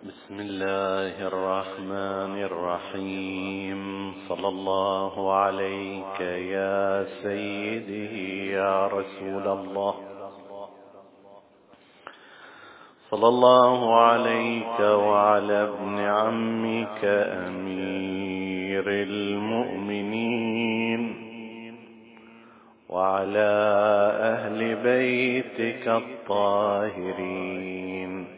بسم الله الرحمن الرحيم. صلى الله عليك يا سيدي يا رسول الله، صلى الله عليك وعلى ابن عمك أمير المؤمنين وعلى أهل بيتك الطاهرين.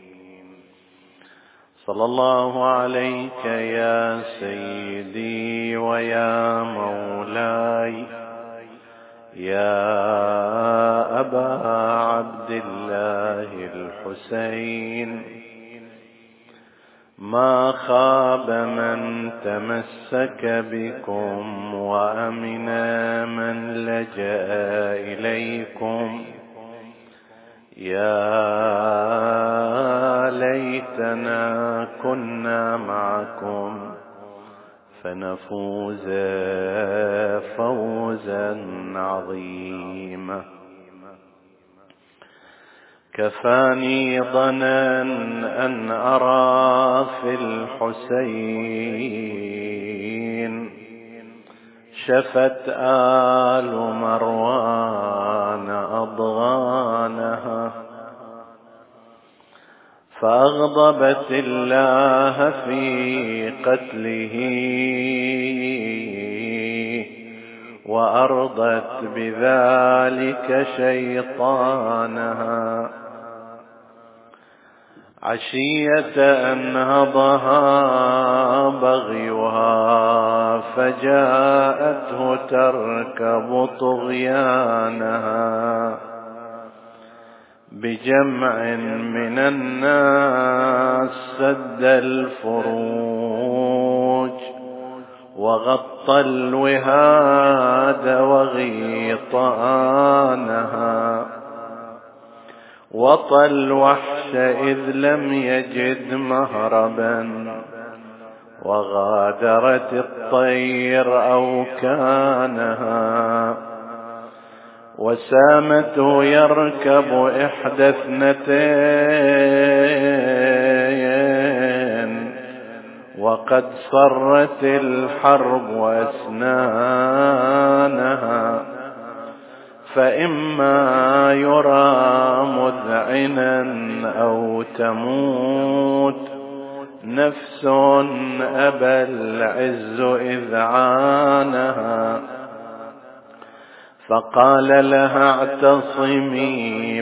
صلى الله عليك يا سيدي ويا مولاي يا أبا عبد الله الحسين. ما خاب من تمسك بكم وأمن من لجأ إليكم. يا ليتنا كنا معكم فنفوز فوزا عظيما. كفاني ظنا أن أرى في الحسين شفت آل مروان أضغانها، فأغضبت الله في قتله وأرضت بذلك شيطانها. عشية أنهضها بغيها فجاءته تركب طغيانها. بجمع من الناس سد الفروج وغطى الوهاد وغيطانها. وطى الوحش إذ لم يجد مهربا وغادرت الطير أوكانها. وسامته يركب إحدى اثنتين وقد صرت الحرب أسنانها. فإما يرى مذعنا أو تموت نفس أبى العز إذعانها. فقال لها اعتصمي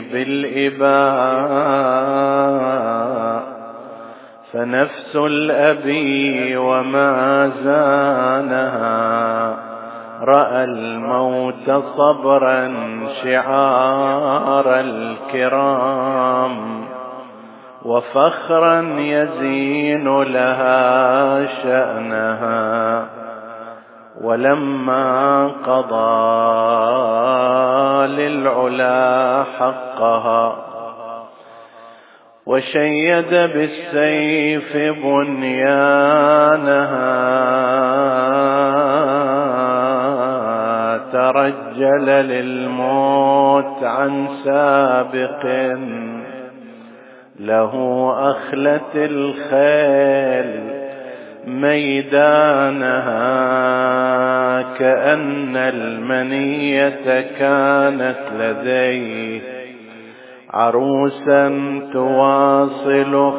بالإباء فنفس الأبي وما زانها. رأى الموت صبرا شعار الكرام وفخرا يزين لها شأنها. ولما قضى للعلا حقها وشيد بالسيف بنيانها ترجل للموت عن سابق له أخلت الخيل ميدانها. كأن المنية كانت لديه عروسا تواصل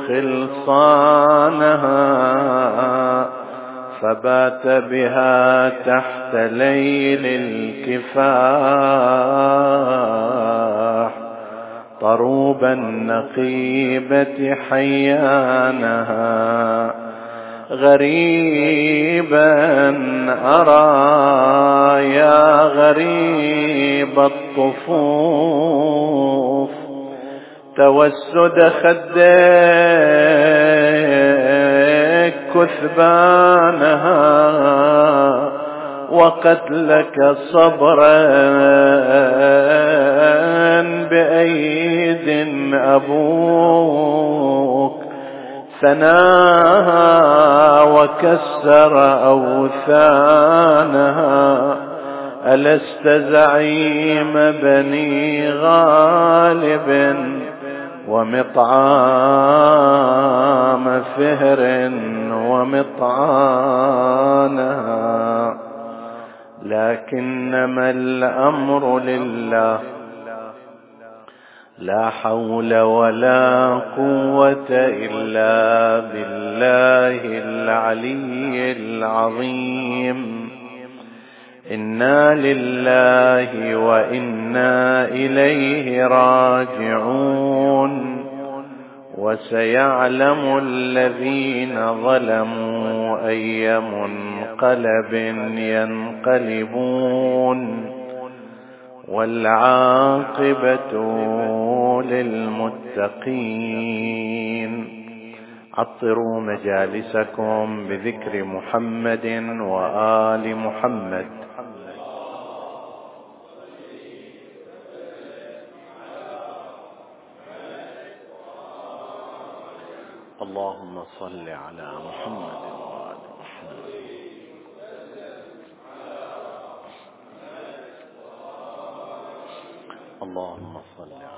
خلصانها. فبات بها تحت ليل الكفاح طروب النقيبة حيانها. غريبا أرى يا غريب الطفوف توسد خديك كثبانها وقتلك صبرا بأيد أبوك ثناها وكسر أوثانها. ألست زعيم بني غالب ومطعام فهر ومطعانها، لكنما الأمر لله، لا حول ولا قوة إلا بالله العلي العظيم. إنا لله وإنا إليه راجعون. وسيعلم الذين ظلموا أي منقلب ينقلبون، والعاقبة للمتقين. عطروا مجالسكم بذكر محمد وآل محمد. اللهم صل على محمد وآل محمد. اللهم صل على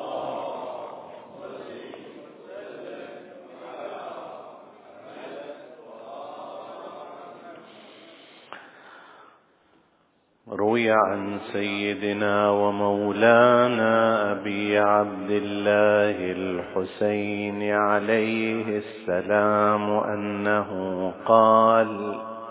روي عن سيدنا ومولانا أبي عبد الله الحسين عليه السلام أنه قال: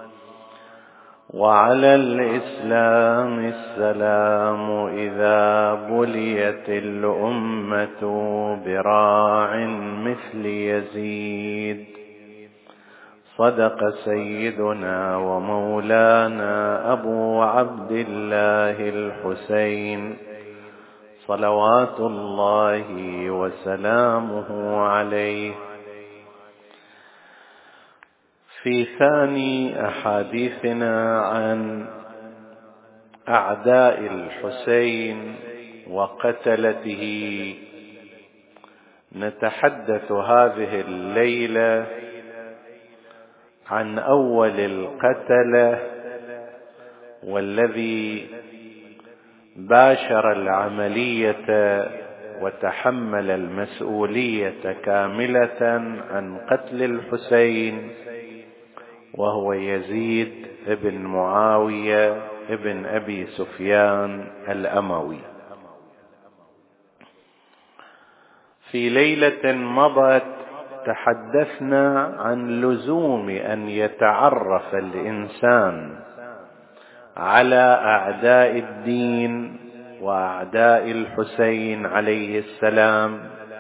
وعلى الإسلام السلام إذا بليت الأمة براع مثل يزيد. صدق سيدنا ومولانا أبو عبد الله الحسين صلوات الله وسلامه عليه. في ثاني أحاديثنا عن أعداء الحسين وقتلته نتحدث هذه الليلة عن أول القتلة، والذي باشر العملية وتحمل المسؤولية كاملة عن قتل الحسين، وهو يزيد ابن معاوية ابن أبي سفيان الأموي. في ليلة مضت تحدثنا عن لزوم أن يتعرف الإنسان على أعداء الدين وأعداء الحسين عليه السلام،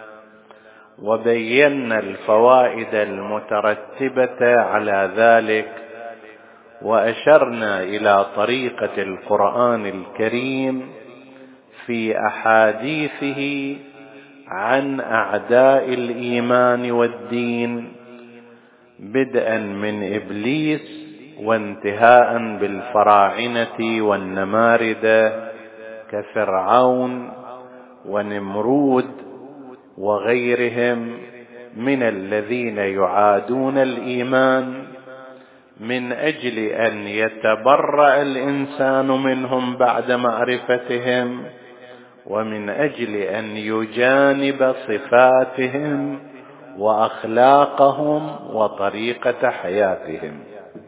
وبينا الفوائد المترتبة على ذلك، وأشرنا إلى طريقة القرآن الكريم في أحاديثه عن أعداء الإيمان والدين، بدءا من إبليس وانتهاء بالفراعنة والنماردة كفرعون ونمرود وغيرهم من الذين يعادون الإيمان، من أجل أن يتبرأ الإنسان منهم بعد معرفتهم، ومن أجل أن يجانب صفاتهم وأخلاقهم وطريقة حياتهم.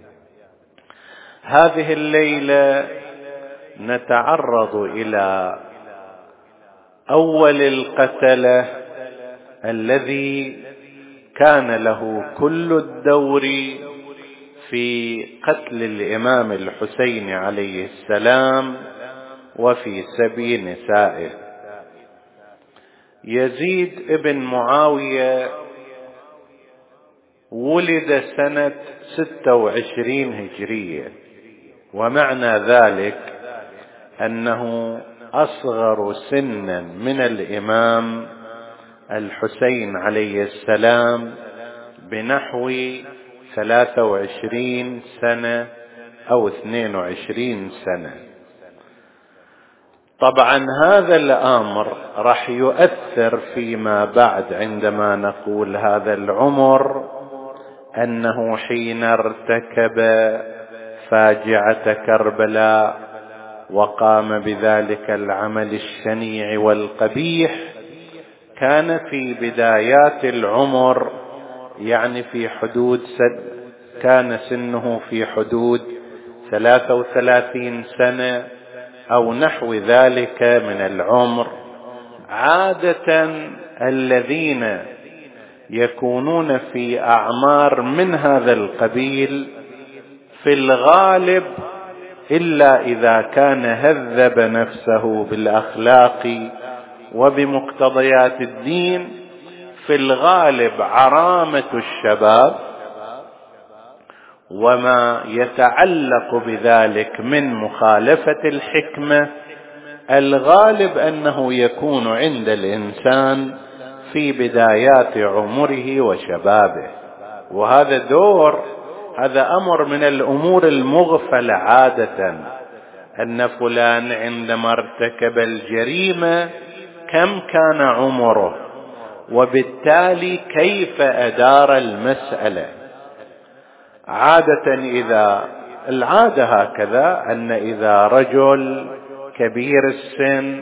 هذه الليلة نتعرض إلى أول القتلة الذي كان له كل الدور في قتل الإمام الحسين عليه السلام وفي سبي نسائه. يزيد ابن معاوية ولد سنة 26 هجرية، ومعنى ذلك أنه أصغر سنا من الإمام الحسين عليه السلام بنحو 23 سنة أو 22 سنة. طبعا هذا الأمر راح يؤثر فيما بعد عندما نقول هذا العمر، أنه حين ارتكب فاجعة كربلاء وقام بذلك العمل الشنيع والقبيح، كان في بدايات العمر يعني في حدود كان سنه في حدود 33 سنة أو نحو ذلك من العمر. عادة الذين يكونون في أعمار من هذا القبيل في الغالب، إلا إذا كان هذب نفسه بالأخلاق وبمقتضيات الدين، في الغالب عرامة الشباب وما يتعلق بذلك من مخالفة الحكمة، الغالب أنه يكون عند الإنسان في بدايات عمره وشبابه. وهذا هذا أمر من الأمور المغفلة عادة، أن فلان عندما ارتكب الجريمة كم كان عمره، وبالتالي كيف أدار المسألة. عادة العادة هكذا، أن إذا رجل كبير السن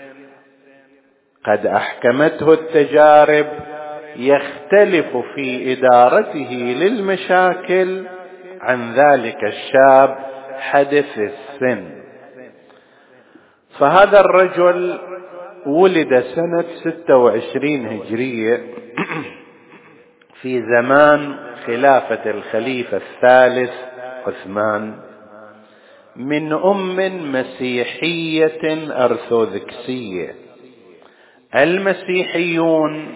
قد أحكمته التجارب يختلف في إدارته للمشاكل عن ذلك الشاب حدث السن. فهذا الرجل ولد سنة 26 هجرية في زمان خلافة الخليفة الثالث عثمان، من مسيحية أرثوذكسية. المسيحيون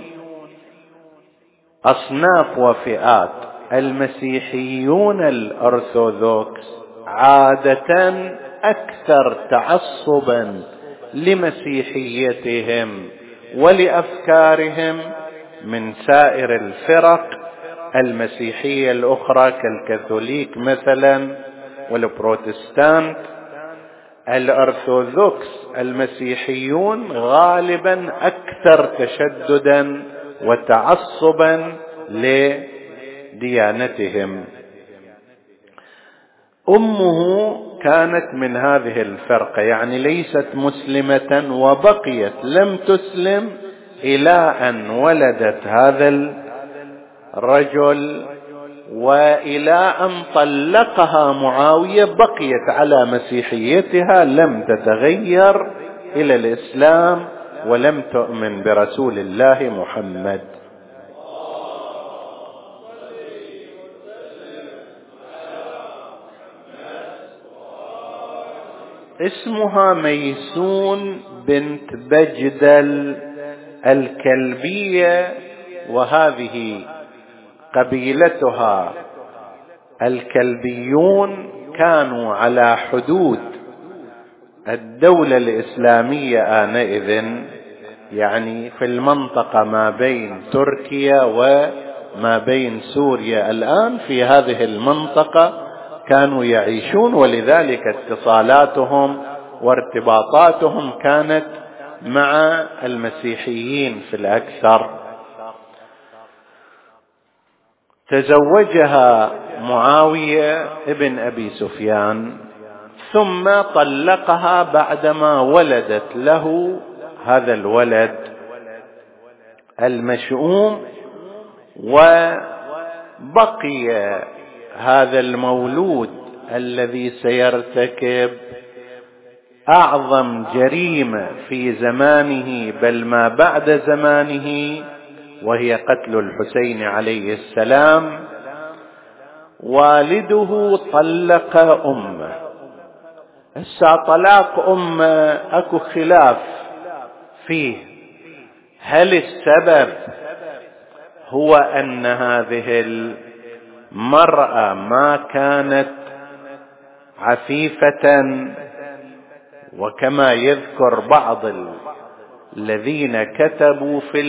أصناف وفئات. المسيحيون الأرثوذكس عادة أكثر تعصبا لمسيحيتهم ولأفكارهم من سائر الفرق المسيحية الأخرى كالكاثوليك مثلا والبروتستانت. الأرثوذكس المسيحيون غالبا أكثر تشددا وتعصبا لديانتهم. أمه كانت من هذه الفرقة، يعني ليست مسلمة وبقيت لم تسلم إلى أن ولدت هذا الرجل، وإلى أن طلقها معاوية بقيت على مسيحيتها، لم تتغير إلى الإسلام ولم تؤمن برسول الله محمد. اسمها ميسون بنت بجدل الكلبية، وهذه قبيلتها الكلبيون كانوا على حدود الدولة الإسلامية آنئذ، يعني في المنطقة ما بين تركيا وما بين سوريا الآن، في هذه المنطقة كانوا يعيشون، ولذلك اتصالاتهم وارتباطاتهم كانت مع المسيحيين في الأكثر. تزوجها معاوية ابن أبي سفيان، ثم طلقها بعدما ولدت له هذا الولد المشؤوم، وبقي هذا المولود الذي سيرتكب أعظم جريمة في زمانه بل ما بعد زمانه، وهي قتل الحسين عليه السلام. والده طلق أمه. طلاق أمه أكو خلاف فيه، هل السبب هو أن هذه المرأة ما كانت عفيفة، وكما يذكر بعض الذين كتبوا في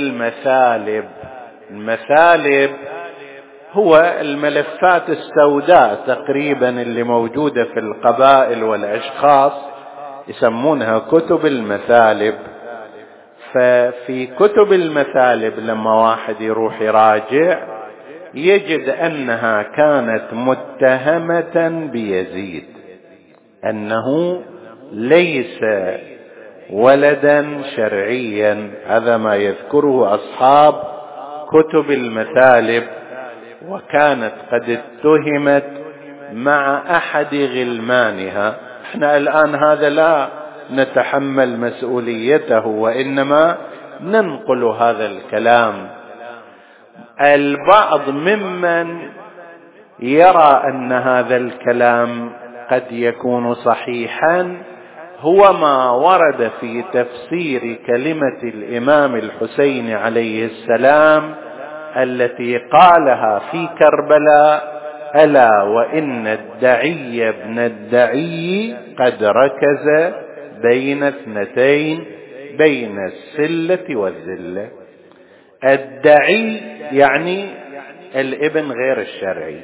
المثالب هو الملفات السوداء تقريبا اللي موجودة في القبائل والأشخاص، يسمونها كتب المثالب. ففي كتب المثالب لما واحد يروح يراجع يجد أنها كانت متهمة بيزيد، أنه ليس ولدا شرعيا. هذا ما يذكره أصحاب كتب المثالب وكانت قد اتهمت مع أحد غلمانها. احنا الآن هذا لا نتحمل مسؤوليته، وإنما ننقل هذا الكلام. البعض ممن يرى أن هذا الكلام قد يكون صحيحا هو ما ورد في تفسير كلمة الإمام الحسين عليه السلام التي قالها في كربلاء: ألا وإن الدعي ابن الدعي قد ركز بين اثنتين، بين السلة والذلة. الدعي يعني الابن غير الشرعي،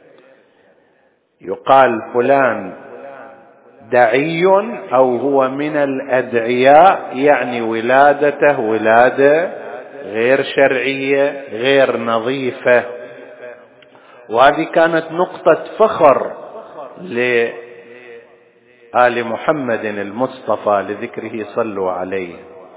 يقال فلان دعي أو هو من الأدعياء، يعني ولادته ولادة غير شرعية غير نظيفة. وهذه كانت نقطة فخر لآل محمد المصطفى لذكره، صلوا عليه.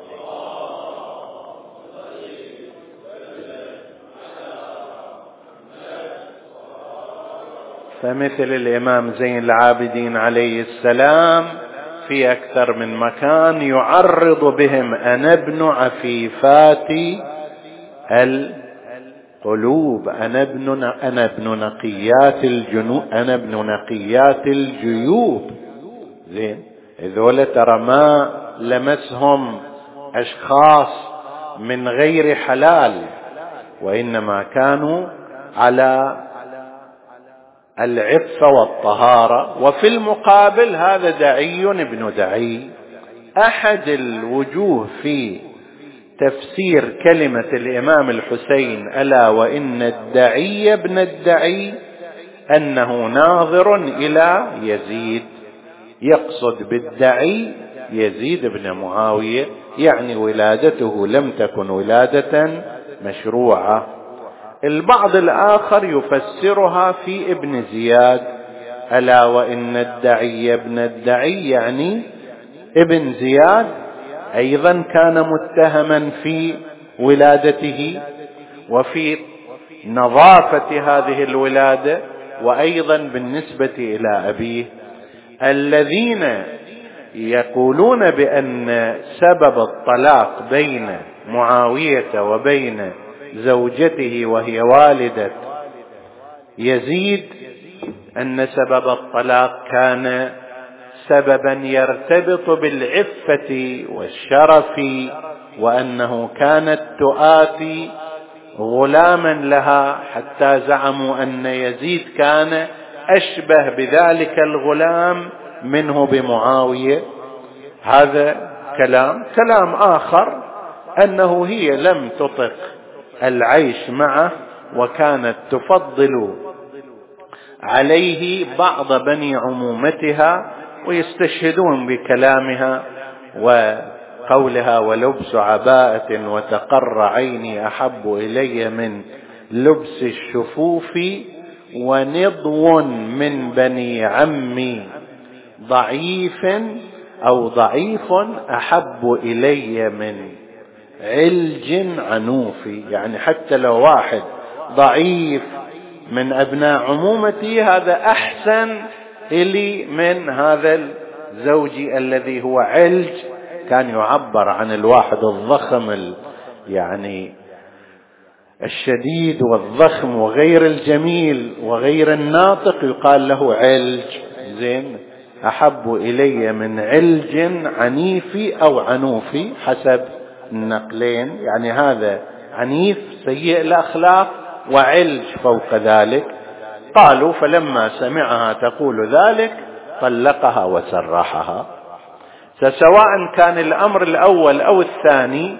فمثل الإمام زين العابدين عليه السلام في أكثر من مكان يعرض بهم: أنا ابن عفيفات القلوب، أنا ابن نقيات الجنوب، أنا ابن نقيات الجيوب. زين، هذول ترى ما لمسهم أشخاص من غير حلال، وإنما كانوا على العفة والطهارة. وفي المقابل هذا دعي ابن دعي. أحد الوجوه في تفسير كلمة الإمام الحسين ألا وإن الدعي ابن الدعي أنه ناظر إلى يزيد، يقصد بالدعي يزيد بن معاوية، يعني ولادته لم تكن ولادة مشروعة. البعض الآخر يفسرها في ابن زياد: ألا وإن الدعي ابن الدعي، يعني ابن زياد أيضا كان متهما في ولادته وفي نظافة هذه الولادة، وأيضا بالنسبة إلى أبيه. الذين يقولون بأن سبب الطلاق بين معاوية وبين زوجته وهي والدة يزيد أن سبب الطلاق كان سببا يرتبط بالعفة والشرف، وأنه كانت تؤاتي غلاما لها، حتى زعموا أن يزيد كان أشبه بذلك الغلام منه بمعاوية. هذا كلام آخر أنه هي لم تطق العيش معه، وكانت تفضل عليه بعض بني عمومتها، ويستشهدون بكلامها وقولها: ولبس عباءة وتقر عيني أحب إلي من لبس الشفوف، ونضو من بني عمي ضعيف أو ضعيف أحب إلي من علج عنوف. يعني حتى لو واحد ضعيف من أبناء عمومتي هذا أحسن إلي من هذا الزوج الذي هو علج. كان يعبر عن الواحد الضخم يعني الشديد والضخم وغير الجميل وغير الناطق، يقال له علج. زين، أحب إلي من علج عنيف أو عنوف حسب النقلين. يعني هذا عنيف سيء الأخلاق، وعلج فوق ذلك. قالوا: فلما سمعها تقول ذلك طلقها وسرحها. فسواء كان الأمر الأول أو الثاني،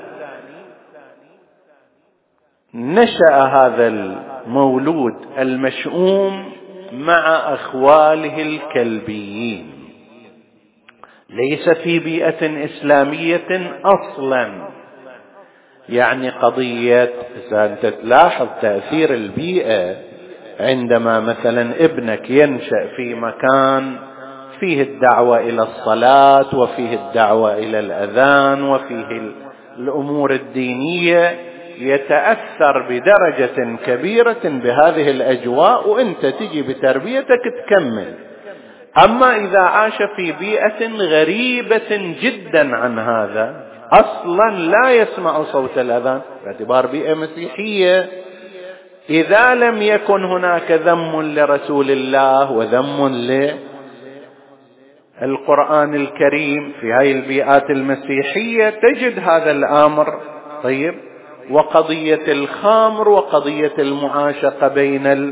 نشأ هذا المولود المشؤوم مع أخواله الكلبيين، ليس في بيئة إسلامية أصلا. يعني قضية، إذا أنت تلاحظ تأثير البيئة، عندما مثلا ابنك ينشأ في مكان فيه الدعوة إلى الصلاة، وفيه الدعوة إلى الأذان، وفيه الأمور الدينية، يتأثر بدرجة كبيرة بهذه الأجواء، وأنت تجي بتربيتك تكمل. أما إذا عاش في بيئة غريبة جدا عن هذا، أصلا لا يسمع صوت الأذان باعتبار بيئة مسيحية، إذا لم يكن هناك ذم لرسول الله وذم للقرآن الكريم في هذه البيئات المسيحية، تجد هذا الأمر. طيب، وقضية الخمر وقضية المعاشقة بين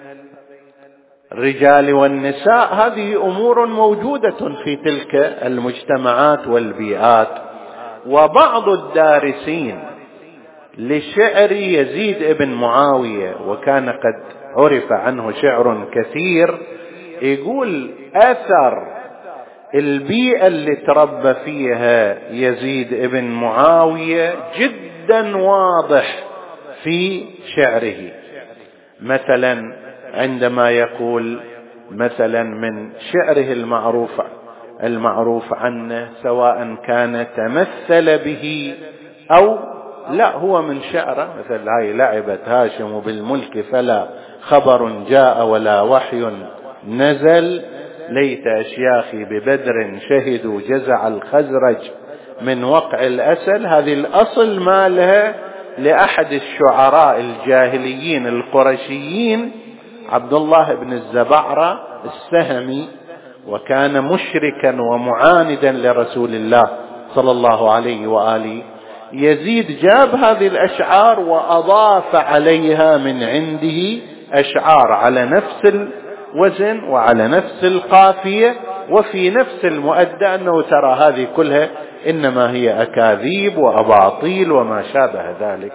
الرجال والنساء، هذه أمور موجودة في تلك المجتمعات والبيئات. وبعض الدارسين لشعر يزيد ابن معاوية، وكان قد عرف عنه شعر كثير، يقول أثر البيئة اللي تربى فيها يزيد ابن معاوية جدا واضح في شعره. مثلا عندما يقول مثلا من شعره المعروف عنه، سواء كان تمثل به أو لا، هو من شعره مثل هاي: لعبت هاشم بالملك فلا خبر جاء ولا وحي نزل، ليت أشياخي ببدر شهدوا جزع الخزرج من وقع الأسل. هذه الأصل مالها لأحد الشعراء الجاهليين القرشيين، عبد الله بن الزبعرة السهمي، وكان مشركا ومعاندا لرسول الله صلى الله عليه وآله. يزيد جاب هذه الأشعار وأضاف عليها من عنده أشعار على نفس الوزن وعلى نفس القافية وفي نفس المؤدى، أنه ترى هذه كلها إنما هي أكاذيب وأباطيل وما شابه ذلك.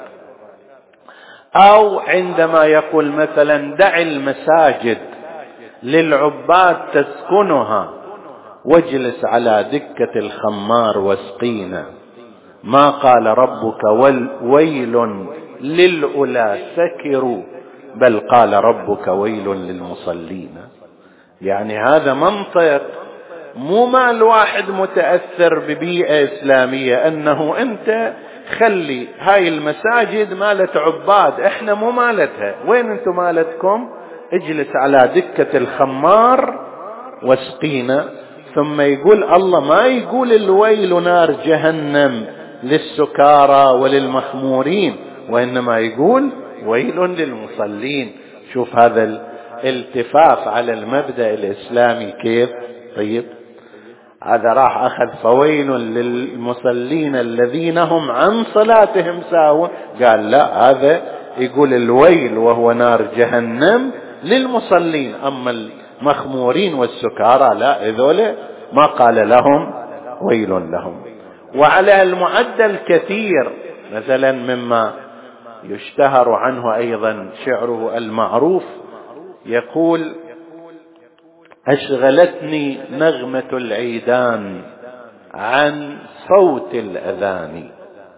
أو عندما يقول مثلا: دع المساجد للعباد تسكنها واجلس على دكة الخمار واسقينا، ما قال ربك ويل للأولى سكروا، بل قال ربك ويل للمصلين. يعني هذا منطق، مو مال واحد متأثر ببيئة إسلامية أنه أنت خلي هاي المساجد مالت عباد، احنا مو مالتها، وين انتم مالتكم؟ اجلس على دكة الخمار واسقينا. ثم يقول الله، ما يقول الويل نار جهنم للسكارى وللمخمورين، وإنما يقول ويل للمصلين. شوف هذا الالتفاف على المبدأ الإسلامي كيف. طيب، هذا راح أخذ فويل للمصلين الذين هم عن صلاتهم ساهون، قال لا، هذا يقول الويل وهو نار جهنم للمصلين، أما المخمورين والسكارى لا، هذول ما قال لهم ويل لهم. وعلى المعدل كثير، مثلا مما يشتهر عنه أيضا شعره المعروف، يقول: أشغلتني نغمة العيدان عن صوت الأذان،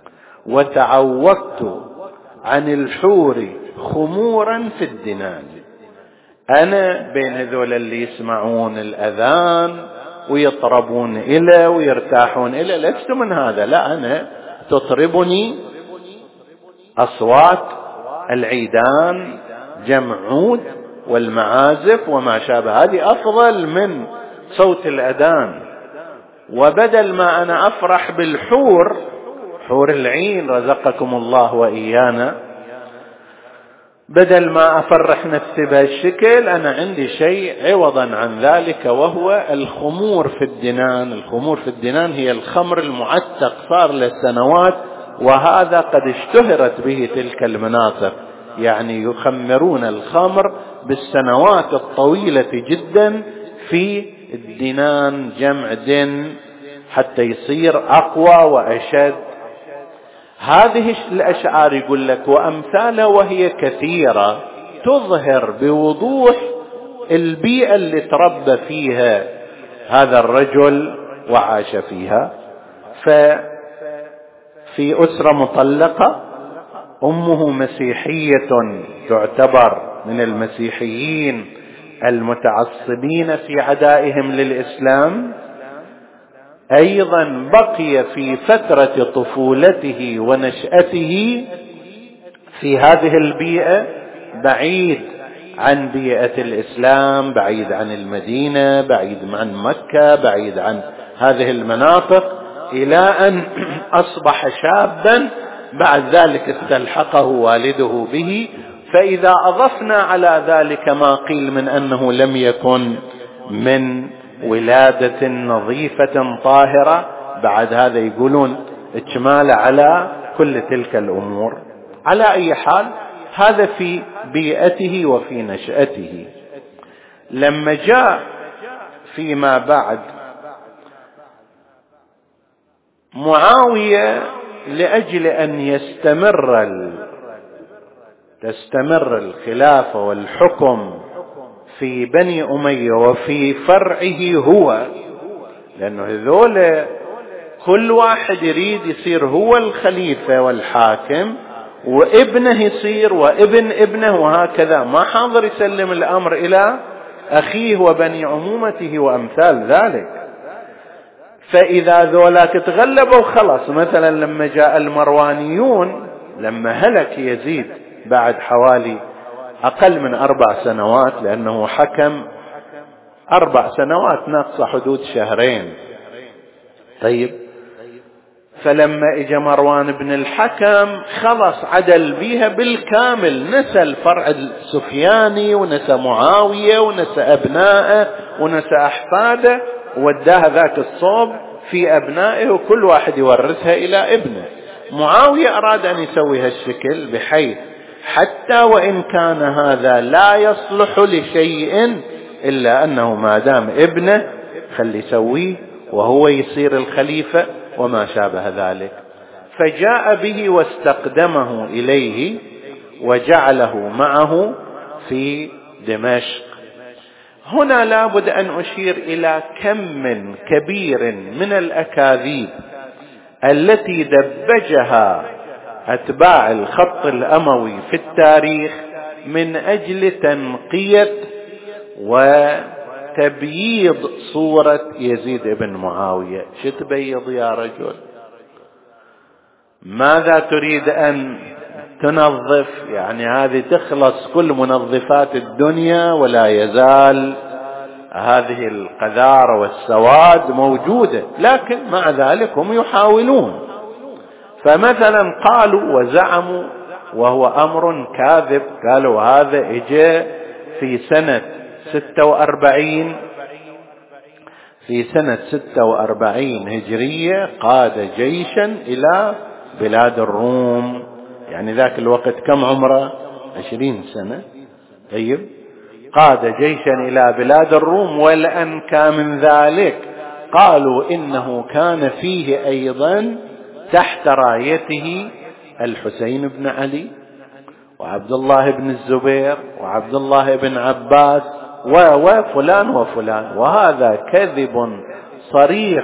وتعوقت عن الحور خمورا في الدنان. أنا بين هذول اللي يسمعون الأذان ويطربون إليه ويرتاحون إليه، لست من هذا، لا، أنا تطربني أصوات العيدان، جمع عود والمعازف وما شابه، هذه أفضل من صوت الأذان. وبدل ما أنا أفرح بالحور، حور العين رزقكم الله وإيانا، بدل ما أفرح نفسي بهالشكل، أنا عندي شيء عوضا عن ذلك، وهو الخمور في الدنان. الخمور في الدنان هي الخمر المعتق، صار لسنوات، وهذا قد اشتهرت به تلك المناطق، يعني يخمرون الخمر بالسنوات الطويلة جدا في الدنان، جمع دن، حتى يصير أقوى وأشد. هذه الأشعار يقول لك وأمثالها، وهي كثيرة، تظهر بوضوح البيئة اللي تربى فيها هذا الرجل وعاش فيها. ففي أسرة مطلقة، أمه مسيحية، تعتبر من المسيحيين المتعصبين في عدائهم للإسلام. أيضا بقي في فترة طفولته ونشأته في هذه البيئة بعيد عن بيئة الإسلام، بعيد عن المدينة، بعيد عن مكة، بعيد عن هذه المناطق، إلى أن أصبح شابا بعد ذلك استلحقه والده به. فإذا أضفنا على ذلك ما قيل من أنه لم يكن من ولادة نظيفة طاهرة، بعد هذا يقولون اجمال على كل تلك الأمور. على أي حال هذا في بيئته وفي نشأته. لما جاء فيما بعد معاوية لأجل أن تستمر الخلافة والحكم في بني أمية وفي فرعه هو، لأنه هذول كل واحد يريد يصير هو الخليفة والحاكم، وابنه يصير وابن ابنه، وهكذا ما حاضر يسلم الأمر إلى أخيه وبني عمومته وأمثال ذلك. فإذا ذولاك تغلبوا خلاص. مثلا لما جاء المروانيون، لما هلك يزيد بعد حوالي أقل من 4 سنوات، لأنه حكم 4 سنوات ناقصة حدود 2 شهر. طيب، فلما اجى مروان بن الحكم خلص عدل بيها بالكامل، نسى الفرع السفياني ونسى معاوية ونسى أبنائه ونسى أحفاده، وداها ذاك الصوب في أبنائه وكل واحد يورثها إلى ابنه. معاوية أراد أن يسوي هالشكل، بحيث حتى وإن كان هذا لا يصلح لشيء إلا أنه ما دام ابنه خلي يسويه وهو يصير الخليفة وما شابه ذلك. فجاء به واستقدمه إليه وجعله معه في دمشق. هنا لابد أن أشير إلى كم كبير من الأكاذيب التي دبجها أتباع الخط الأموي في التاريخ من أجل تنقية وتبييض صورة يزيد بن معاوية. شو تبيض يا رجل؟ ماذا تريد أن تنظف؟ يعني هذه تخلص كل منظفات الدنيا ولا يزال هذه القذارة والسواد موجودة، لكن مع ذلك هم يحاولون. فمثلا قالوا وزعموا، وهو أمر كاذب، قالوا هذا اجى في سنة 46، في سنة 46 هجرية قاد جيشا إلى بلاد الروم. يعني ذاك الوقت كم عمره؟ 20 سنة. طيب، قاد جيشا إلى بلاد الروم. والأنكى من ذلك قالوا إنه كان فيه أيضا تحت رايته الحسين بن علي وعبد الله بن الزبير وعبد الله بن عباس وفلان وفلان. وهذا كذب صريح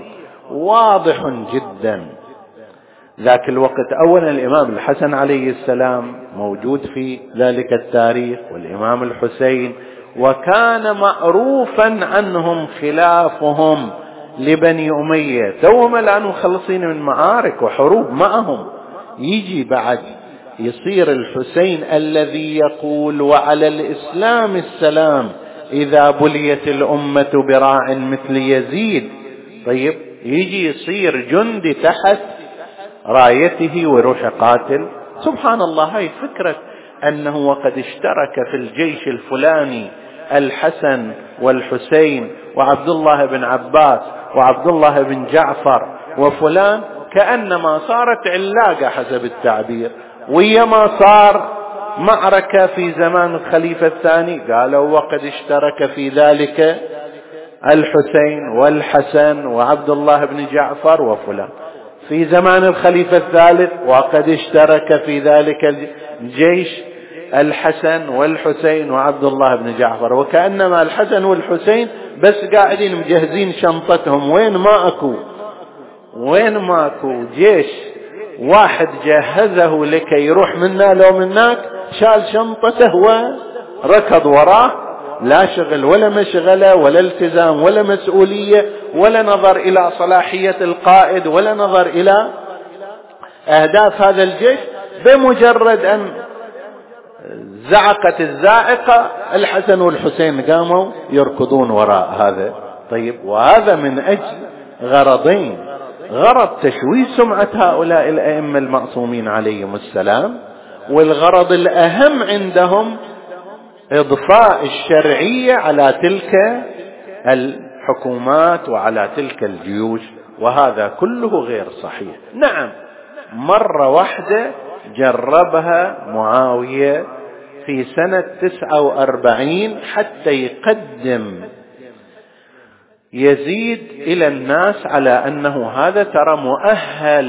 واضح جدا. ذاك الوقت أولا الإمام الحسن عليه السلام موجود في ذلك التاريخ، والإمام الحسين، وكان معروفا عنهم خلافهم لبني أمية. توهم الآن مخلصين من معارك وحروب معهم، يجي بعد يصير الحسين الذي يقول وعلى الإسلام السلام إذا بليت الأمة براع مثل يزيد. طيب، يجي يصير جندي تحت رايته ويروح قاتل. سبحان الله، هاي فكرة أنه وقد اشترك في الجيش الفلاني الحسن والحسين وعبد الله بن عباس وعبد الله بن جعفر وفلان، كأنما صارت علاقة حسب التعبير، ويما صار معركة في زمان الخليفة الثاني قالوا وقد اشترك في ذلك الحسين والحسن وعبد الله بن جعفر وفلان. في زمان الخليفة الثالث وقد اشترك في ذلك الجيش الحسن والحسين وعبد الله بن جعفر. وكأنما الحسن والحسين بس قاعدين مجهزين شنطتهم، وين ما اكو جيش واحد جهزه لكي يروح منا لو مناك، شال شنطته وركض وراه، لا شغل ولا مشغلة ولا التزام ولا مسؤولية، ولا نظر إلى صلاحية القائد ولا نظر إلى أهداف هذا الجيش، بمجرد أن زعقت الزائقة الحسن والحسين قاموا يركضون وراء هذا. طيب، وهذا من أجل غرضين: غرض تشويه سمعة هؤلاء الأئمة المعصومين عليهم السلام، والغرض الأهم عندهم إضفاء الشرعية على تلك الحكومات وعلى تلك الجيوش، وهذا كله غير صحيح. نعم، مرة واحدة جربها معاوية في سنة 49 حتى يقدم يزيد إلى الناس على أنه هذا ترى مؤهل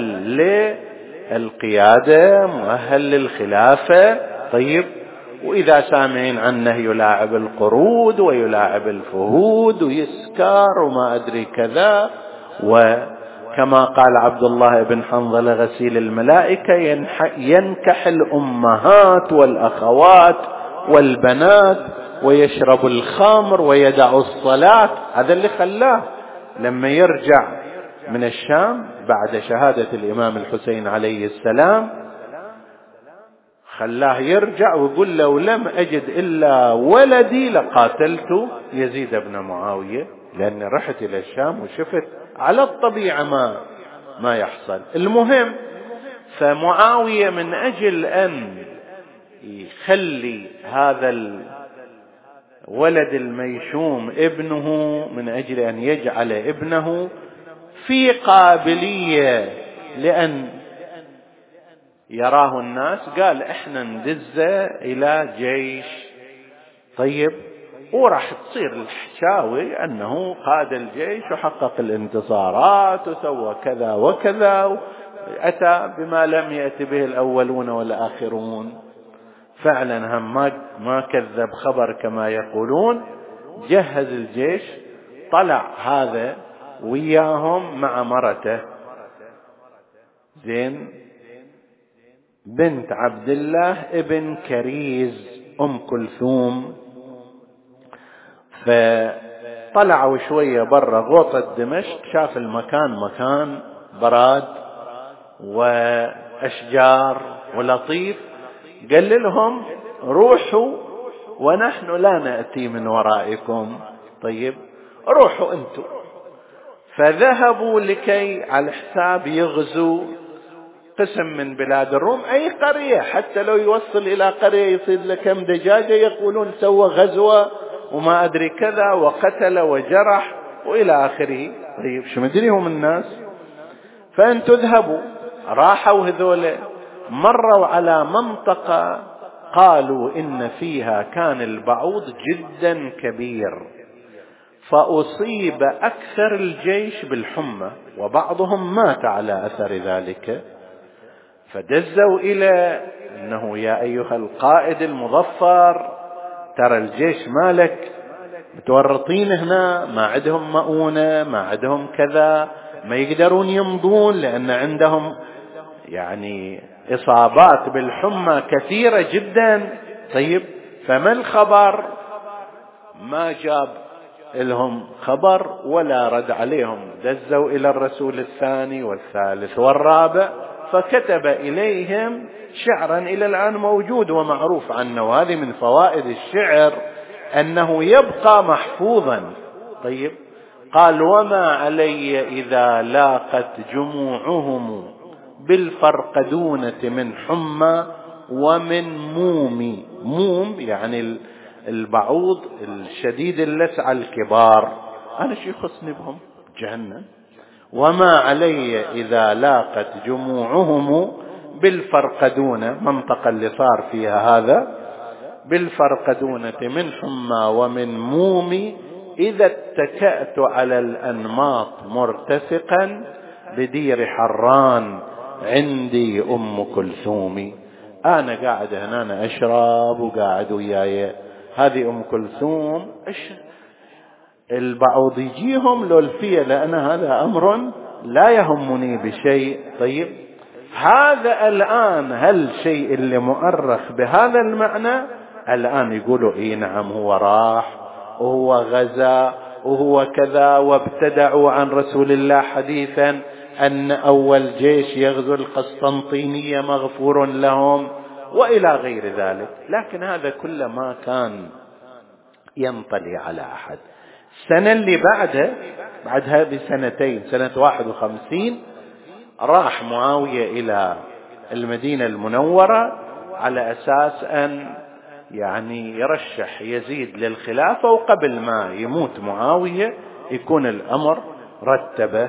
للقيادة، مؤهل للخلافة. طيب، وإذا سامعين عنه يلاعب القرود ويلاعب الفهود ويسكر وما أدري كذا، وكما قال عبد الله بن حنظلة غسيل الملائكة ينكح الأمهات والأخوات والبنات ويشرب الخمر ويدع الصلاة. هذا اللي خلاه لما يرجع من الشام بعد شهادة الإمام الحسين عليه السلام، خلاه يرجع ويقول: لو لم أجد إلا ولدي لقاتلت يزيد بن معاوية، لأني رحت إلى الشام وشفت على الطبيعة ما يحصل. المهم، فمعاوية من أجل أن يخلي هذا الولد الميشوم ابنه، من أجل أن يجعل ابنه في قابلية لأن يراه الناس، قال: احنا ندزه إلى جيش. طيب، وراح تصير الحشاوي أنه قاد الجيش وحقق الانتصارات وسوى كذا وكذا، أتى بما لم يأت به الأولون والآخرون. فعلا هم ما كذب خبر كما يقولون. جهز الجيش، طلع هذا وياهم مع مرته زين بنت عبد الله ابن كريز أم كلثوم. فطلعوا شوية برا غوطة دمشق، شاف المكان مكان براد وأشجار ولطيف، قال لهم: روحوا ونحن لا نأتي من ورائكم. طيب، روحوا أنتم. فذهبوا لكي على الحساب يغزوا قسم من بلاد الروم، أي قرية، حتى لو يوصل إلى قرية يصيد لكم دجاجة يقولون سوى غزوة وما أدري كذا وقتل وجرح وإلى آخره. طيب، شو مدريهم الناس؟ فأنتوا اذهبوا. راحوا هذول، مروا على منطقة قالوا إن فيها كان البعوض جدا كبير، فأصيب أكثر الجيش بالحمى وبعضهم مات على أثر ذلك. فدزوا إلى أنه: يا أيها القائد المظفر، ترى الجيش مالك متورطين هنا، ما عندهم مؤونة، ما عندهم كذا، ما يقدرون يمضون لأن عندهم يعني إصابات بالحمى كثيرة جدا. طيب، فما الخبر؟ ما جاب لهم خبر ولا رد عليهم. دزوا إلى الرسول الثاني والثالث والرابع، فكتب إليهم شعرا إلى الآن موجود ومعروف عنه. وهذه من فوائد الشعر أنه يبقى محفوظا. طيب، قال: وما علي إذا لاقت جموعهم بالفرقدونة من حمى ومن موم. موم يعني البعوض الشديد اللسع الكبار، أنا شي يخصني بهم؟ جهنم. وما علي إذا لاقت جموعهم بالفرقدونة، منطقة اللي صار فيها هذا، بالفرقدونة من حمى ومن موم، إذا اتكأت على الأنماط مرتفقا بدير حران عندي أم كلثوم. أنا قاعد هنا أنا أشرب وقاعد وياي هذه أم كلثوم، البعوض يجيهم لو الفية، لأن هذا أمر لا يهمني بشيء. طيب، هذا الآن هل شيء اللي مؤرخ بهذا المعنى الآن يقولوا: إيه نعم، هو راح وهو غزا وهو كذا، وابتدعوا عن رسول الله حديثا أن أول جيش يغزو القسطنطينية مغفور لهم وإلى غير ذلك. لكن هذا كله ما كان ينطلي على أحد. السنة اللي بعدها بسنتين، سنة 51، راح معاوية إلى المدينة المنورة على أساس أن يرشح يزيد للخلافة، وقبل ما يموت معاوية يكون الأمر رتبه.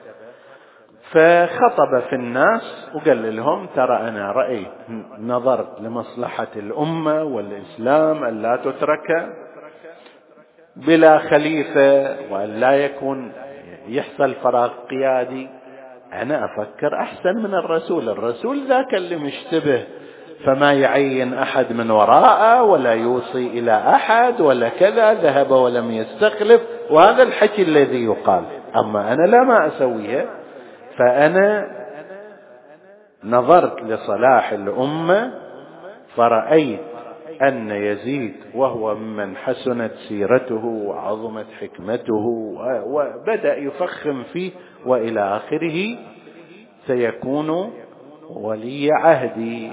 فخطب في الناس وقال لهم: ترى أنا رأيت، نظرت لمصلحة الأمة والإسلام أن لا تترك بلا خليفة، وأن لا يكون يحصل فراغ قيادي. أنا أفكر أحسن من الرسول ذاك اللي مشتبه، فما يعين أحد من وراءه ولا يوصي إلى أحد ولا كذا، ذهب ولم يستخلف، وهذا الحكي الذي يقال. أما أنا لا، ما أسويها. فأنا نظرت لصلاح الأمة فرأيت أن يزيد، وهو ممن حسنت سيرته وعظمت حكمته وبدأ يفخم فيه وإلى آخره، سيكون ولي عهدي.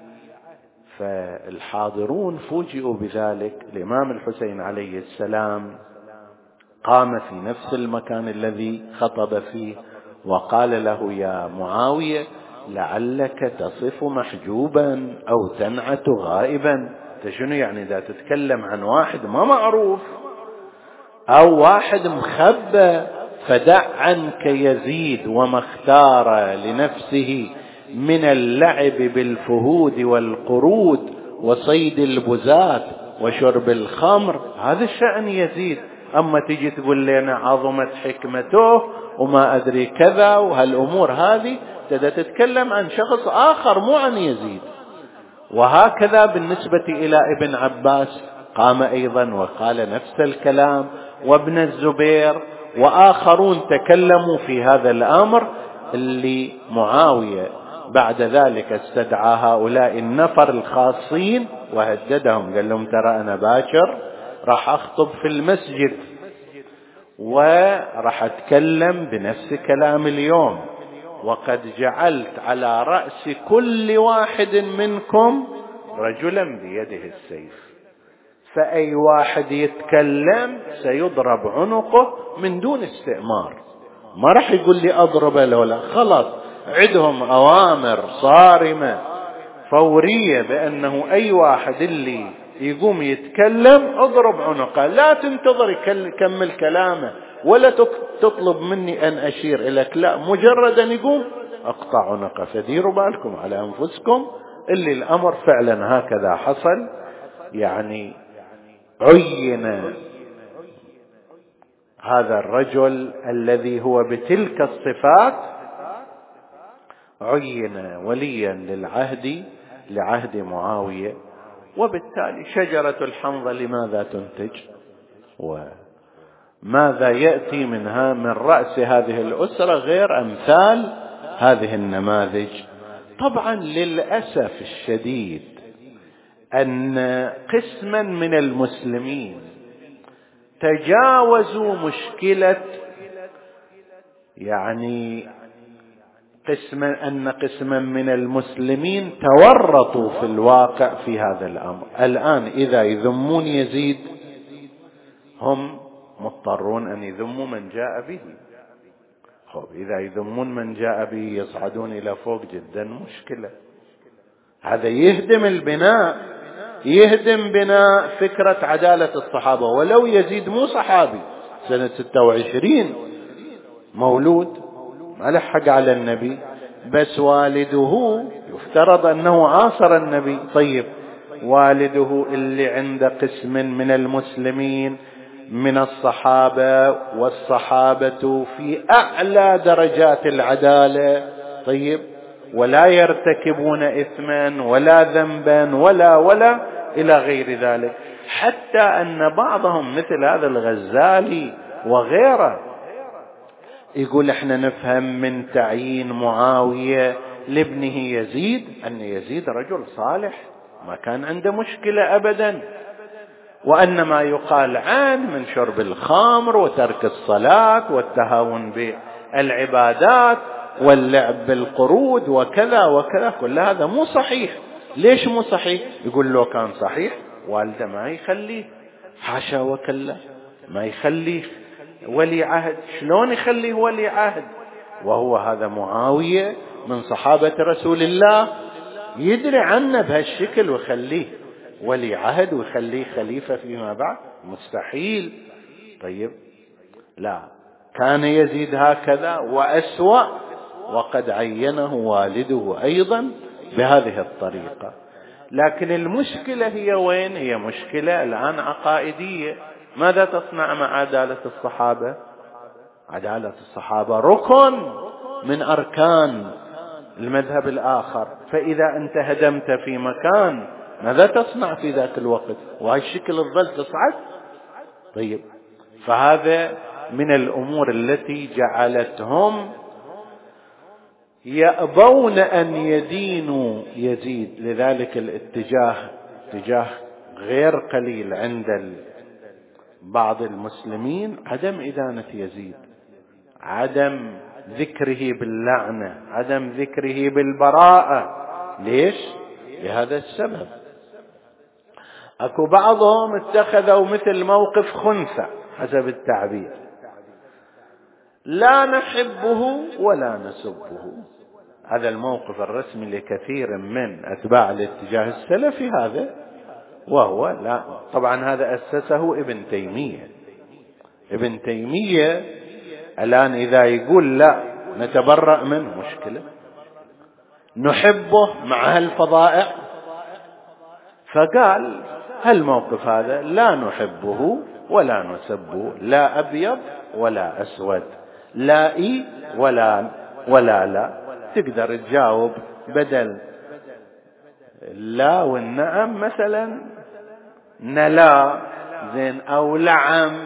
فالحاضرون فوجئوا بذلك. الإمام الحسين عليه السلام قام في نفس المكان الذي خطب فيه وقال له: يا معاوية، لعلك تصف محجوبا أو تنعت غائبا. شنو يعني؟ إذا تتكلم عن واحد ما معروف أو واحد مخبى، فدع عنك يزيد وما اختار لنفسه من اللعب بالفهود والقرود وصيد البزات وشرب الخمر. هذا الشأن يزيد. أما تجي تقول لنا عظمت حكمته وما أدري كذا وهالأمور هذه، تتكلم عن شخص آخر مو عن يزيد. وهكذا بالنسبة إلى ابن عباس، قام أيضا وقال نفس الكلام، وابن الزبير وآخرون تكلموا في هذا الأمر. اللي معاوية بعد ذلك استدعى هؤلاء النفر الخاصين وهددهم، قال لهم: ترى أنا باكر راح أخطب في المسجد وراح أتكلم بنفس كلام اليوم، وقد جعلت على رأس كل واحد منكم رجلا بيده السيف، فأي واحد يتكلم سيضرب عنقه من دون استئمار. ما راح يقول لي أضربه لولا، خلاص عندهم أوامر صارمة فورية بأنه أي واحد اللي يقوم يتكلم اضرب عنقه، لا تنتظر يكمل كلامه ولا تطلب مني أن أشير إليك، لا، مجرد أن يقوم أقطع عنقه. فديروا بالكم على أنفسكم. اللي الأمر فعلا هكذا حصل. عين هذا الرجل الذي هو بتلك الصفات، عين وليا لعهد معاوية. وبالتالي شجرة الحنظل لماذا تنتج؟ وماذا يأتي منها من رأس هذه الأسرة غير أمثال هذه النماذج؟ طبعا للأسف الشديد أن قسما من المسلمين تجاوزوا مشكلة، قسما من المسلمين تورطوا في الواقع في هذا الأمر. الآن إذا يذمون يزيد هم مضطرون أن يذموا من جاء به. إذا يذمون من جاء به يصعدون إلى فوق جدا مشكلة. هذا يهدم البناء، يهدم بناء فكرة عدالة الصحابة. ولو يزيد مو صحابي، سنة 26 مولود، ما لحق على النبي، بس والده يفترض أنه عاصر النبي. طيب والده اللي عند قسم من المسلمين من الصحابة، والصحابة في أعلى درجات العدالة، طيب، ولا يرتكبون إثما ولا ذنبا ولا إلى غير ذلك. حتى أن بعضهم مثل هذا الغزالي وغيره يقول: احنا نفهم من تعيين معاوية لابنه يزيد أن يزيد رجل صالح ما كان عنده مشكلة أبدا، وأن ما يقال عنه من شرب الخمر وترك الصلاة والتهاون بالعبادات واللعب بالقرود وكذا وكذا، كل هذا مو صحيح. ليش مو صحيح؟ يقول لو كان صحيح والده ما يخليه، حاشا وكلا، ما يخليه ولي عهد. شلون يخليه ولي عهد وهو هذا معاوية من صحابة رسول الله يدري عنه بهالشكل ويخليه ولي عهد ويخليه خليفة فيما بعد؟ مستحيل. طيب لا، كان يزيد هكذا وأسوأ، وقد عينه والده أيضا بهذه الطريقة. لكن المشكلة هي وين؟ هي مشكلة الآن عقائدية. ماذا تصنع مع عدالة الصحابة؟ عدالة الصحابة ركن من أركان المذهب الآخر، فإذا أنت هدمت في مكان ماذا تصنع في ذاك الوقت؟ وهالشكل تظل تصعد؟ طيب، فهذا من الأمور التي جعلتهم يأبون أن يدينوا يزيد. لذلك الاتجاه اتجاه غير قليل عند بعض المسلمين عدم إدانة يزيد، عدم ذكره باللعنة، عدم ذكره بالبراءة. ليش؟ لهذا السبب. أكو بعضهم اتخذوا مثل موقف خنثى حسب التعبير، لا نحبه ولا نسبه. هذا الموقف الرسمي لكثير من أتباع الاتجاه السلفي هذا، وهو لا، طبعا هذا أسسه ابن تيمية. ابن تيمية الآن إذا يقول لا نتبرأ منه مشكلة، نحبه مع هالفضائع، فقال هالموقف هذا لا نحبه ولا نسبه، لا أبيض ولا أسود، لا إي ولا لا. تقدر تجاوب بدل لا والنعم مثلا نلا زين، أو لعم،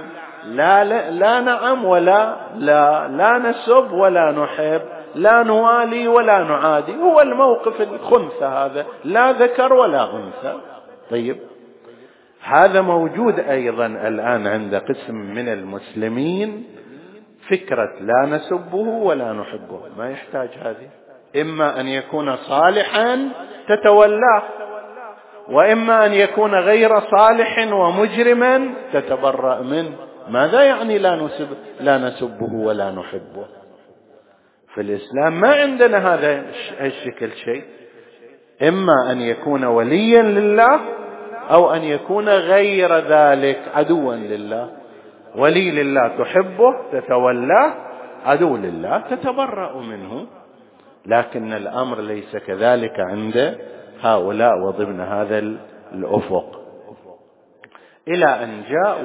لا نعم ولا لا نسب ولا نحب، لا نوالي ولا نعادي. هو الموقف الخنثى هذا، لا ذكر ولا أنثى. طيب، هذا موجود أيضا الآن عند قسم من المسلمين، فكرة لا نسبه ولا نحبه. ما يحتاج هذه، إما أن يكون صالحا تتولاه، وإما أن يكون غير صالح ومجرما تتبرأ منه. ماذا يعني لا نسبه ولا نحبه؟ في الإسلام ما عندنا هذا الشكل شيء، إما أن يكون وليا لله أو أن يكون غير ذلك عدوا لله. ولي لله تحبه تتولاه، عدو لله تتبرأ منه. لكن الأمر ليس كذلك عند هؤلاء وضمن هذا الأفق، إلى أن جاء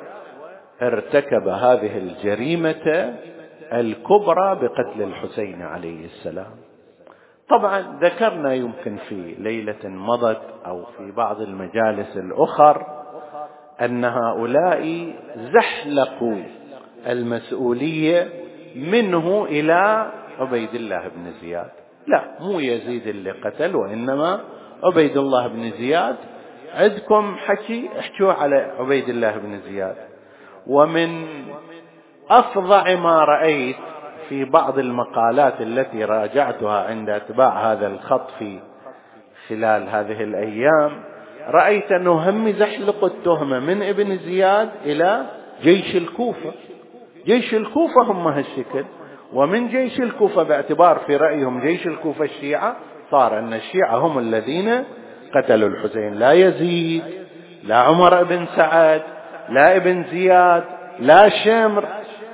وارتكب هذه الجريمة الكبرى بقتل الحسين عليه السلام. طبعا ذكرنا يمكن في ليلة مضت أو في بعض المجالس الأخر أن هؤلاء زحلقوا المسؤولية منه إلى عبيد الله بن زياد. لا، مو يزيد اللي قتل، وإنما عبيد الله بن زياد. عندكم احكوا على عبيد الله بن زياد. ومن أفظع ما رأيت في بعض المقالات التي راجعتها عند أتباع هذا الخط في خلال هذه الأيام، رأيت أنه هم زحلق التهمة من ابن زياد إلى جيش الكوفة. جيش الكوفة هم هالشكل، ومن جيش الكوفة باعتبار في رأيهم جيش الكوفة الشيعة، صار أن الشيعة هم الذين قتلوا الحسين، لا يزيد، لا عمر بن سعد، لا ابن زياد، لا شمر،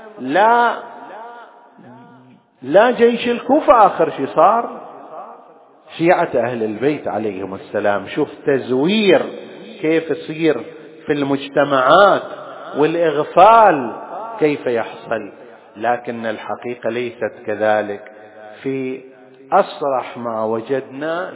لا جيش الكوفة. آخر شيء صار شيعة أهل البيت عليهم السلام. شوف تزوير كيف يصير في المجتمعات والإغفال كيف يحصل. لكن الحقيقة ليست كذلك. في أصرح ما وجدنا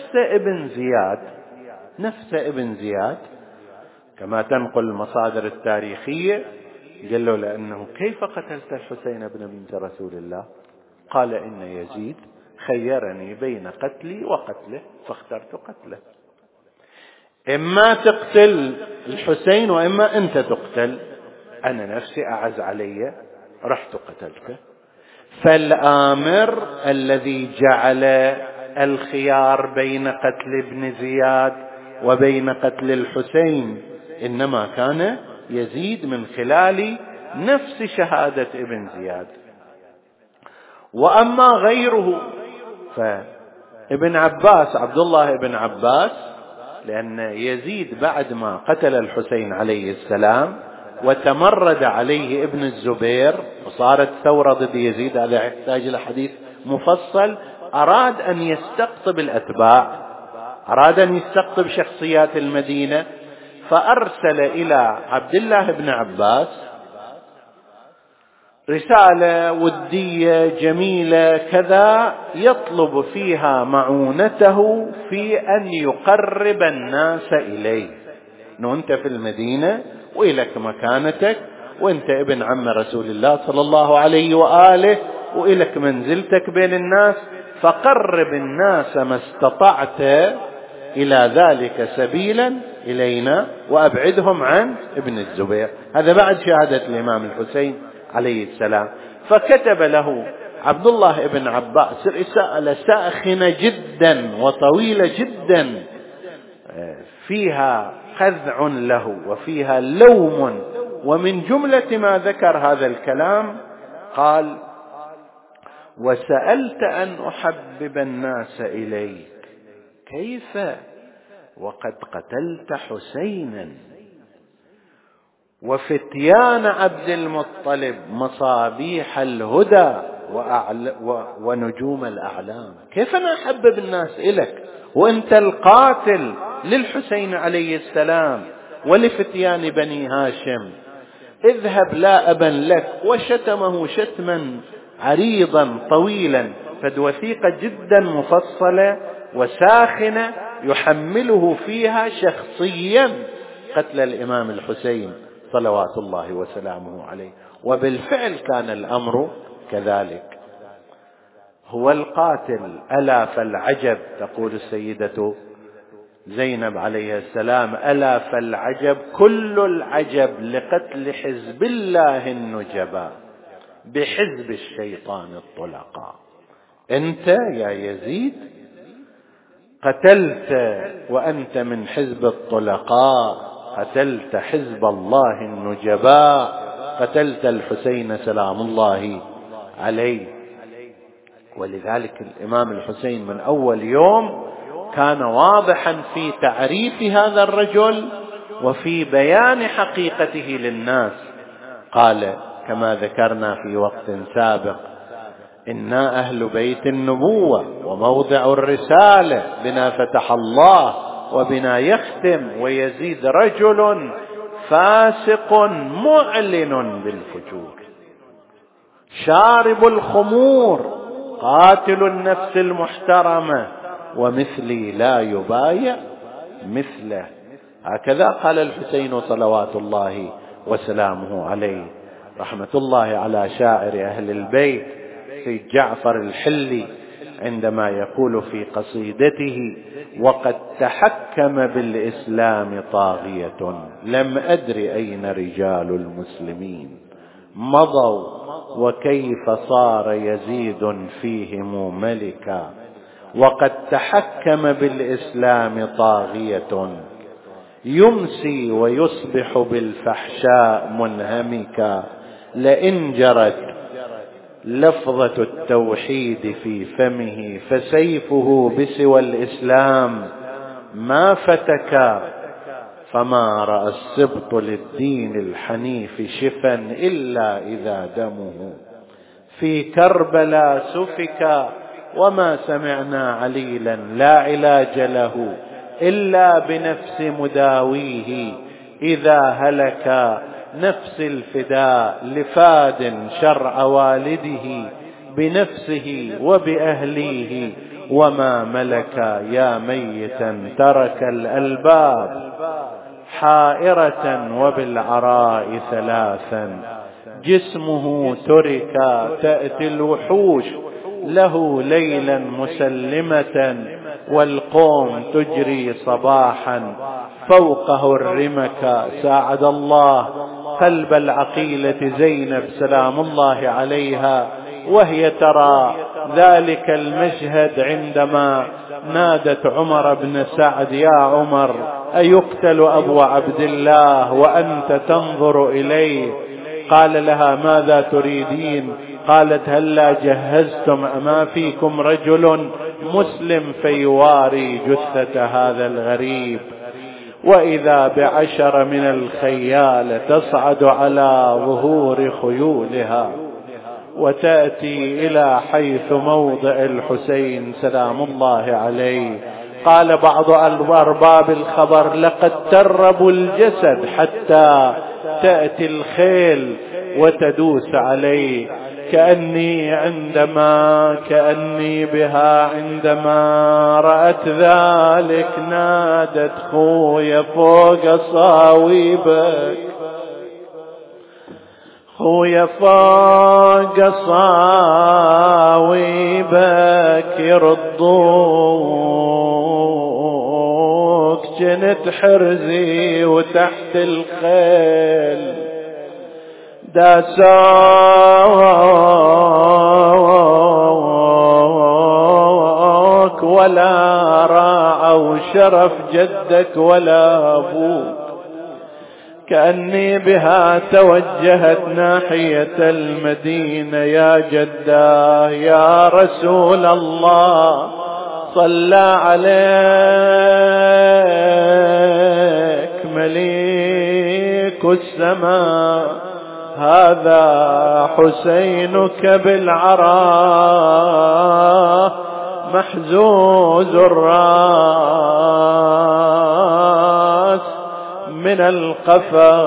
نفس ابن زياد كما تنقل المصادر التاريخية، قال له لأنه كيف قتلت الحسين بن بنت رسول الله؟ قال إن يزيد خيرني بين قتلي وقتله فاخترت قتله. إما تقتل الحسين وإما أنت تقتل، أنا نفسي أعز علي، رحت قتلته. فالآمر الذي جعل الخيار بين قتل ابن زياد وبين قتل الحسين إنما كان يزيد من خلال نفس شهادة ابن زياد. وأما غيره فابن عباس، عبد الله بن عباس، لأن يزيد بعد ما قتل الحسين عليه السلام وتمرد عليه ابن الزبير وصارت ثورة ضد يزيد، هذا يحتاج إلى حديث مفصل، أراد أن يستقطب الأتباع، أراد أن يستقطب شخصيات المدينة، فأرسل إلى عبد الله بن عباس رسالة ودية جميلة كذا يطلب فيها معونته في أن يقرب الناس إليه، أنه أنت في المدينة وإلك مكانتك وأنت ابن عم رسول الله صلى الله عليه وآله وإلك منزلتك بين الناس، فقرب الناس ما استطعت إلى ذلك سبيلا إلينا وأبعدهم عن ابن الزبير. هذا بعد شهادة الإمام الحسين عليه السلام. فكتب له عبد الله بن عباس رسالة ساخنة جدا وطويلة جدا فيها خذع له وفيها لوم، ومن جملة ما ذكر هذا الكلام قال: وسألت أن أحبب الناس إليك، كيف وقد قتلت حسينا وفتيان عبد المطلب مصابيح الهدى ونجوم الأعلام، كيف أنا أحبب الناس إليك وأنت القاتل للحسين عليه السلام ولفتيان بني هاشم؟ اذهب لا أبا لك. وشتمه شتما عريضا طويلا، فوثيقة جدا مفصلة وساخنة يحمله فيها شخصيا قتل الإمام الحسين صلوات الله وسلامه عليه. وبالفعل كان الأمر كذلك، هو القاتل. ألا فالعجب، تقول السيدة زينب عليه السلام: ألا فالعجب كل العجب لقتل حزب الله النجباء بحزب الشيطان الطلقاء. أنت يا يزيد قتلت وأنت من حزب الطلقاء، قتلت حزب الله النجباء، قتلت الحسين سلام الله عليه. ولذلك الإمام الحسين من أول يوم كان واضحا في تعريف هذا الرجل وفي بيان حقيقته للناس. قال كما ذكرنا في وقت سابق: إنا أهل بيت النبوة وموضع الرسالة، بنا فتح الله وبنا يختم، ويزيد رجل فاسق معلن بالفجور شارب الخمور قاتل النفس المحترمة، ومثلي لا يبايع مثله. هكذا قال الحسين صلوات الله وسلامه عليه. رحمة الله على شاعر أهل البيت في جعفر الحلي عندما يقول في قصيدته: وقد تحكم بالإسلام طاغية لم أدر أين رجال المسلمين مضوا، وكيف صار يزيد فيهم ملكا. وقد تحكم بالإسلام طاغية يمسي ويصبح بالفحشاء منهمكا، لئن جرت لفظة التوحيد في فمه فسيفه بسوى الإسلام ما فتكا، فما رأى السبط للدين الحنيف شفا إلا إذا دمه في كربلاء سفكا، وما سمعنا عليلا لا علاج له إلا بنفس مداويه، إذا هلك نفس الفداء لفاد شرع والده بنفسه وبأهليه، وما ملك يا ميتا ترك الألباب حائرة وبالعراء ثلاثا، جسمه ترك تأتي الوحوش له ليلا مسلمة، والقوم تجري صباحا فوقه الرمك. ساعد الله قلب العقيلة زينب سلام الله عليها وهي ترى ذلك المشهد عندما نادت عمر بن سعد: يا عمر، أيقتل أبو عبد الله وأنت تنظر إليه؟ قال لها: ماذا تريدين؟ قالت: هلا جهزتم أما فيكم رجل مسلم فيواري جثة هذا الغريب؟ وإذا ب10 من الخيال تصعد على ظهور خيولها وتأتي إلى حيث موضع الحسين سلام الله عليه. قال بعض أرباب الخبر: لقد تربوا الجسد حتى تأتي الخيل وتدوس عليه. كأني بها عندما رأت ذلك نادت: خويا فوق صاويبك، خويا فوق صاويبك يرضوك، جنت حرزي وتحت الخيل داسوك، ولا راعوا شرف جدك ولا أبوك. كأني بها توجهت ناحية المدينة. يا جداه يا رسول الله، صلى عليك مليك السماء، هذا حسينك بالعراء محزوز الراس، من القفا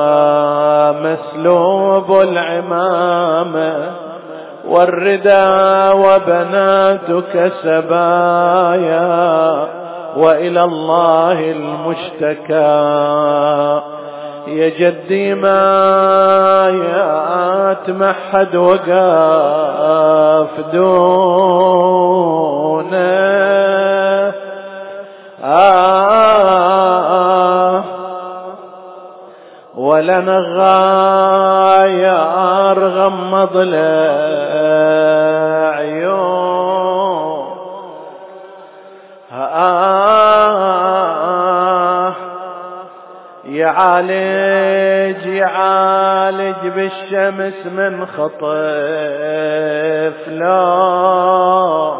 مسلوب العمامة، والرداء وبناتك سبايا، وإلى الله المشتكى. يا جدي ما يتمحد وقاف دونه، ولا نغاير غمض العيون، يعالج بالشمس من خطف لا،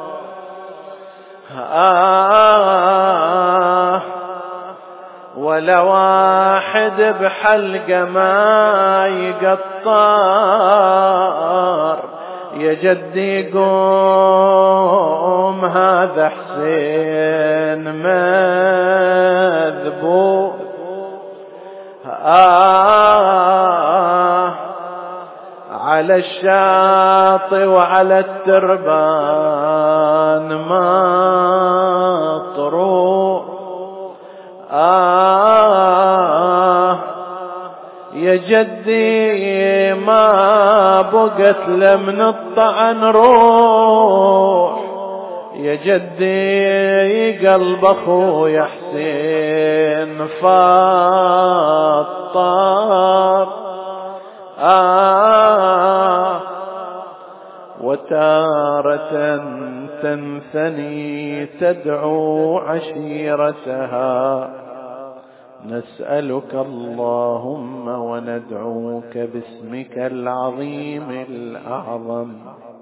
ولا واحد بحلقه ما يقطر. يا جدي قوم، هذا حسين مذبوح، على الشاطئ وعلى التربان مطروح. يا جدي ما بقت لمن الطعن روح، يا جدي قلب اخويا حسين فطار. وتارة تنثني تدعو عشيرتها، نسألك اللهم وندعوك باسمك العظيم الأعظم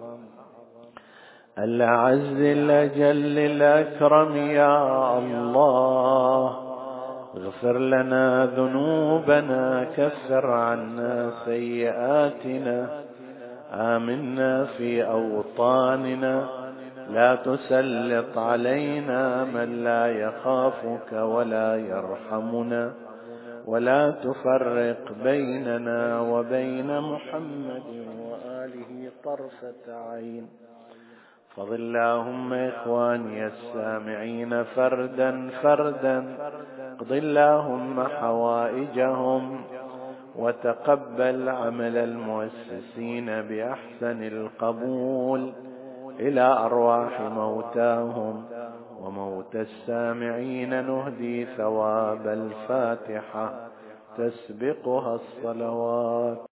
الأعز الأجل الأكرم. يا الله اغفر لنا ذنوبنا، كفر عنا سيئاتنا، آمنا في أوطاننا، لا تسلط علينا من لا يخافك ولا يرحمنا، ولا تفرق بيننا وبين محمد وآله طرفة عين. فضل اللهم إخواني السامعين فردا فردا، اقض اللهم حوائجهم، وتقبل عمل المؤسسين بأحسن القبول إلى أرواح موتاهم وموتى السامعين. نهدي ثواب الفاتحة تسبقها الصلوات.